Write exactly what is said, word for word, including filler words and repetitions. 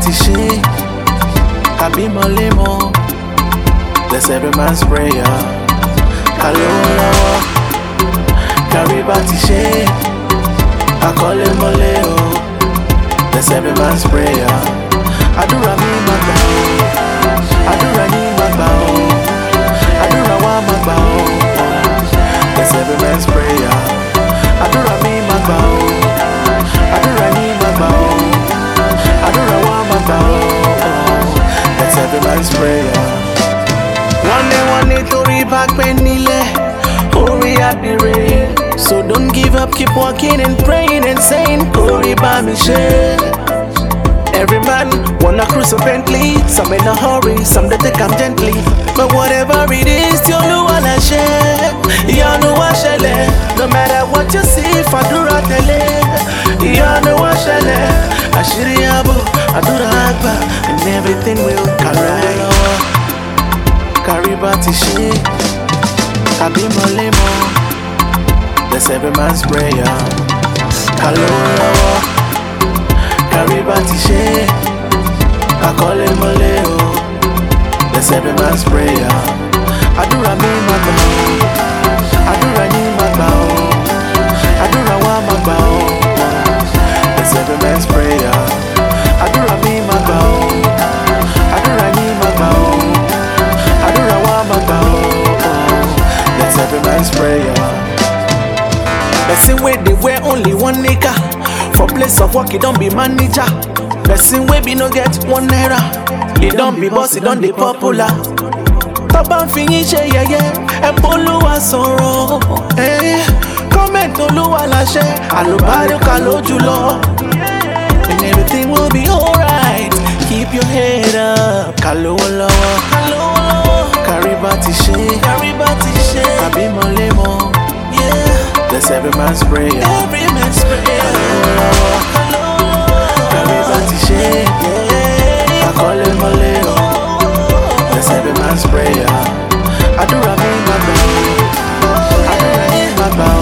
ti ṣe, àbímọ lémọ. Bless every man's prayer. Ká lówó lọ́wọ́, kárí bá ti ṣe, àkọ́lé mọ́lé o. Bless every man's prayer. Àdúrà mi má gbà o, àdúrà yín má gbà o, àdúrà wa má gbà o. Bless every man's prayer. Àdúrà mi má gbà o, àdúrà yín má gbà o, àdúrà wa má gbà o. Bless every man's prayer. One day, one day, torí bá pẹ́ nílẹ̀, orí àbírè. So don't give up, keep walking and praying and saying, Kori bá mi ṣe. Every man wanna cruise a Bentley, some in a hurry, some they take them gently. But whatever it is, you know what I share. You know what I share. No matter what you see, fàdúrà tẹ̀lé. You know what I share. Àṣírí àbò, àdúrà àgbà, and everything will come right. Kárí bá ti ṣe, àbímọ lémọ. Bless every man's prayer. Ká lówó lọ́wọ́, kárí bá ti ṣe, àkọ́lé mọ́lé o. Bless every man's prayer. Àdúrà mi má gbà o, àdúrà yín má gbà o, àdúrà wa má gbà o. Bless every man's prayer. Àdúrà mi má gbà o, àdúrà yín má gbà o, àdúrà wa má gbà o. Bless every man's prayer. Person wey dey wear only one nigga, for place of work he don't be manager. Person wey be no get one naira, he don't be boss, he don't dey popular. Tọ́ba ń fi yín ṣe yẹ̀yẹ́, ẹ b'Olúwa sọ̀rọ̀. Comment Olúwa láṣẹ, àlùbáríkà lójú lọ. And everything will be alright, keep your head up. Ká lówó lọ́wọ́, kárí bá ti ṣe, àbímọ lémọ. Bless every man's prayer. Every man's prayer. Hello, kárí bá ti ṣe, àkọ́lé mọ́lé o. Bless every man's prayer. Àdúrà mi má gbà o, àdúrà yín má gbà o.